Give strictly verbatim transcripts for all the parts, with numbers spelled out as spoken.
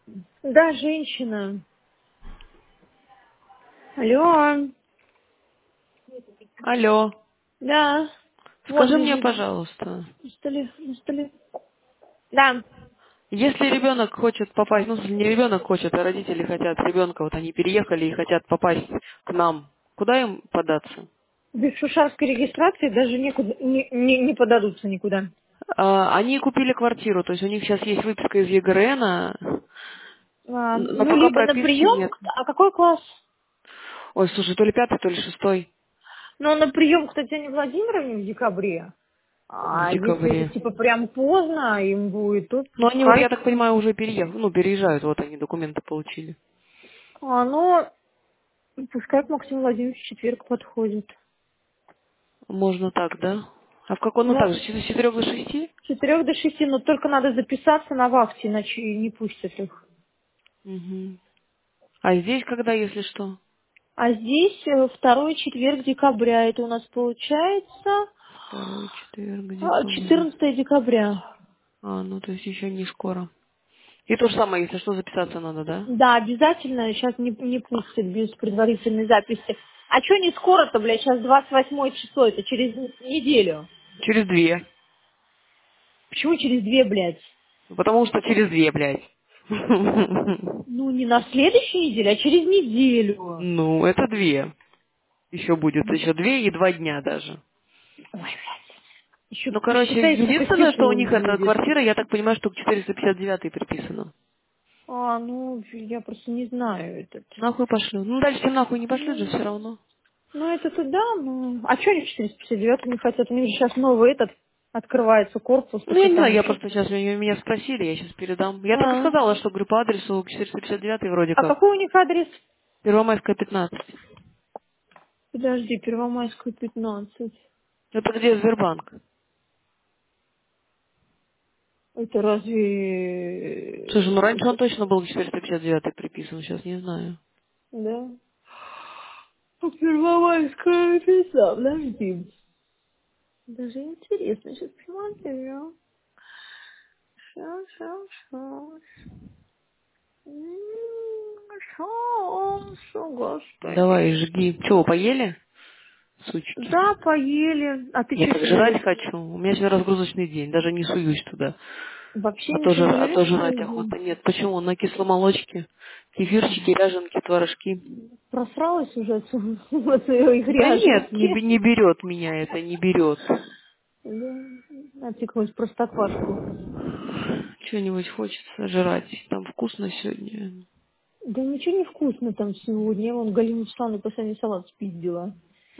Да, женщина. Алло. Алло, Да. Вот скажи мне, лежит пожалуйста, на столе, на столе. Да. если ребенок хочет попасть, ну, если не ребенок хочет, а родители хотят ребенка, вот они переехали и хотят попасть к нам, куда им податься? Без шушарской регистрации даже некуда, не, не, не подадутся никуда. А, Они купили квартиру, то есть у них сейчас есть выписка из ЕГРНа, А, но ну, пока либо на прописки прием. нет. А какой класс? Ой, слушай, то ли пятый, то ли шестой Ну, на прием к Татьяне Владимировне в декабре. в А если это декабре. типа прям поздно, им будет, то Но они вот, пускай. я так понимаю, уже переехали, ну, переезжают, вот они документы получили. А, ну, пускай к Максиму Владимировичу в четверг подходит. Можно так, да? А в каком, ну так Ну, же, с четырех до шести? с четырех до шести, но только надо записаться на вахте, иначе не пустят их. Угу. А здесь когда, если что? А здесь э, второй четверг декабря. Это у нас получается Второй четверг а, декабря. четырнадцатое декабря. А, ну то есть еще не скоро. И то же самое, если что, записаться надо, да? Да, обязательно. Сейчас не, не пустят без предварительной записи. А что не скоро-то, блядь? Сейчас двадцать восьмое число. Это через неделю. Через две. Почему через две, блядь? Потому что через две, блядь. Ну, не на следующей неделе, а через неделю. Ну, это две. Еще будет, еще две и два дня даже. Ой, блядь. Еще Ну, короче, посчитай, сколько единственное, что у секунд них эта будет. квартира, я так понимаю, что к четыреста пятьдесят девять приписано. А, ну, я просто не знаю этот. Нахуй пошлю. Ну, дальше им нахуй не пошлют же все Ну, равно. Ну, это туда, ну... А что они в четыреста пятьдесят девять не хотят? У них же сейчас новый этот открывается корпус, Ну, я что не там знаю, я еще. просто сейчас, меня, меня спросили, я сейчас передам. Я только А, сказала, что, говорю, по адресу четыреста пятьдесят девять вроде а как. какой у них адрес? Первомайская, пятнадцать. Подожди, Первомайскую, пятнадцать. Это где Сбербанк? Это Слушай, ну разве... раньше он точно был четыреста пятьдесят девять приписан, сейчас не знаю. Да? А Первомайская, пятнадцать, подожди. Даже интересно, сейчас посмотрю. Сейчас, сейчас, сейчас. Сейчас, Давай, господи. жги. Чего, поели? Сучки. Да, поели. А ты Я что так сегодня жрать жрешь? хочу. У меня сегодня разгрузочный день, даже не суюсь туда. Вообще А то, ничего жр- не а то жрешь жрать целый день? охота нет. Почему? На кисломолочке. Кефирчики, ряженки, творожки. Просралась уже от, сво- от своей Да нет, не, б- гряженки. не берет меня это, не берет. Да, отекнуть простоквашку. Что-нибудь хочется жрать. Там вкусно сегодня. Да ничего не вкусно там сегодня. Я вон Галину Вячеславовну последний салат спиздила.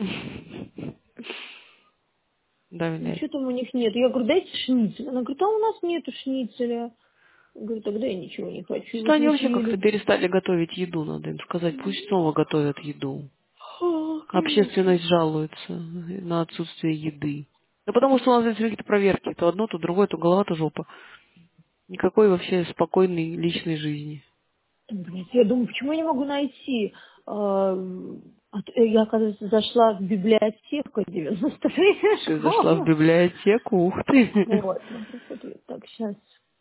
Да, блядь. Ничего там у них нет. Я говорю, дайте шницель. Она говорит, а у нас нету шницеля. Я говорю, тогда я ничего не хочу. И Что вот они мы вообще как-то съели. перестали готовить еду, надо им сказать. Пусть снова готовят еду. А, конечно. Общественность жалуется на отсутствие еды. Да потому что у нас здесь какие-то проверки. То одно, то другое, то голова, то жопа. Никакой вообще спокойной личной жизни. Блядь, я думаю, почему я не могу найти? А, а т- я, оказывается, зашла в библиотеку девяносто Ты зашла в школы. библиотеку, ух ты. Вот, ну, посмотри, так, сейчас.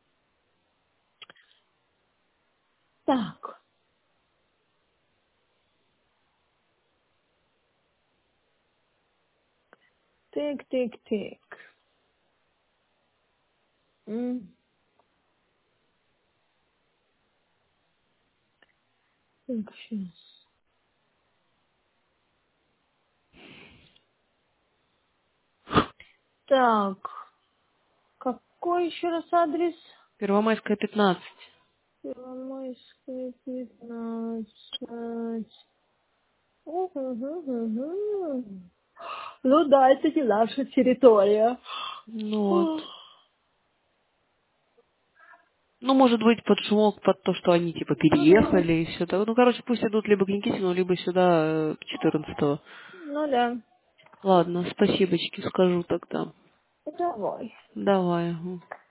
Так, тык, тык, тык. М, Так, сейчас. Так, какой еще раз адрес? Первомайская, пятнадцать. Первомайская, пятнадцать. Угу, угу, угу. Ну да, это не наша территория. Ну вот. Ну, может быть, под шумок, под то, что они, типа, Ну да. переехали и все так. Ну, короче, пусть идут либо к Никитину, либо сюда э, четырнадцатого. Ну да. Ладно, спасибочки, скажу тогда. Давай. Давай. Ага.